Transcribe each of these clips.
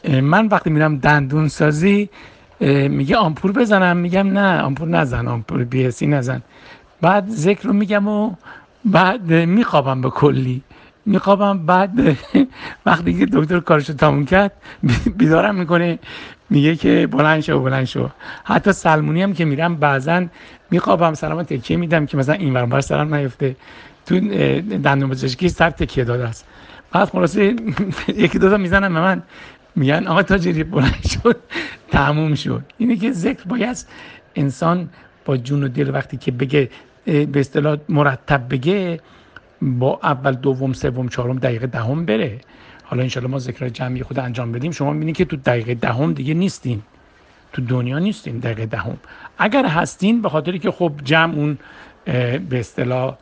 من وقتی میرم دندون سازی میگه آمپول بزنم، میگم نه آمپول نزن، آمپول BSC نزن. بعد ذکر رو میگم و بعد میخوابم به کلی، میخوابم. بعد وقتی که دکتر کارشو تموم کرد بیدارم میکنه، میگه که بلند شو بلند شو. حتی سلمونی هم که میرم بعضن میخوابم، سرم تکیه میدم که مثلا این ور سرم نیفته. تو دندون پزشکی سر تکیه داده است. بعد خلاصه یکی دو تا میزنم به من، میگن آقا تاجری بلند شد، تموم شد. اینه که ذکر باید انسان با جون و دل وقتی که بگه به اصطلاح مرتب بگه، با اول دوم سوم چهارم دقیقه دهم بره. حالا انشالله ما ذکر جمعی خود انجام بدیم، شما میبینید که تو دقیقه دهم دیگه نیستین، تو دنیا نیستین دقیقه دهم. اگر هستین به خاطری که خب جمع اون به اصطلاح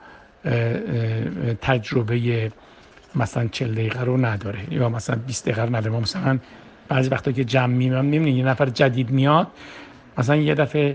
تجربه مثلا 40 دقیقه رو نداره یا مثلا 20 دقیقه رو نداره. ما مثلا بعضی وقتا که جمع میبینیم یه نفر جدید میاد، مثلا یه دفعه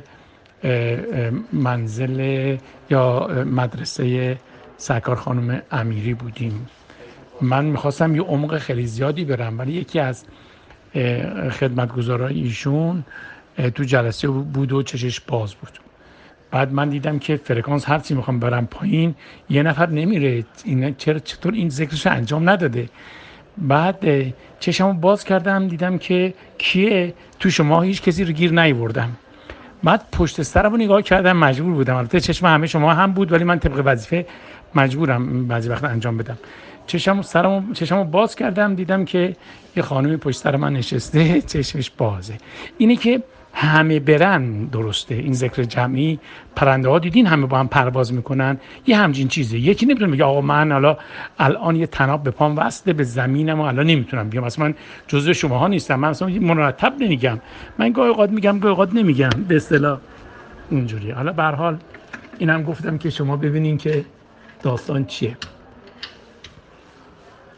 منزل یا مدرسه سرکار خانم امیری بودیم، من میخواستم یه عمق خیلی زیادی برم، ولی یکی از خدمتگزارای ایشون تو جلسه بود و چشش باز بود. بعد من دیدم که فرکانس هر چی میخوام برم پایین یه نفر نمیره، این چطور این ذکرش انجام نداده. بعد چشمو باز کردم دیدم که کیه، تو شما هیچ کسی رو گیر نیاوردم. بعد پشت سرمو نگاه کردم، مجبور بودم، البته چشم همه شما هم بود ولی من طبق وظیفه مجبورم بعضی وقت انجام بدم. چشمو باز کردم دیدم که یه خانمی پشت سر من نشسته، چشمش بازه. اینه که همه برن درسته. این ذکر جمعی، پرنده ها دیدین همه با هم پرواز میکنن، یه همچین چیزه. یکی نمیتونه بگه آقا من الان یه طناب به پام وصله به زمینم و الان نمیتونم بیام، اصلا من جزو شماها نیستم، من اصلا مرتب نمیگم، من گاهی اوقات میگم گاهی اوقات نمیگم، به اصطلاح اونجوریه. حالا به هر حال اینم گفتم که شما ببینین که داستان چیه.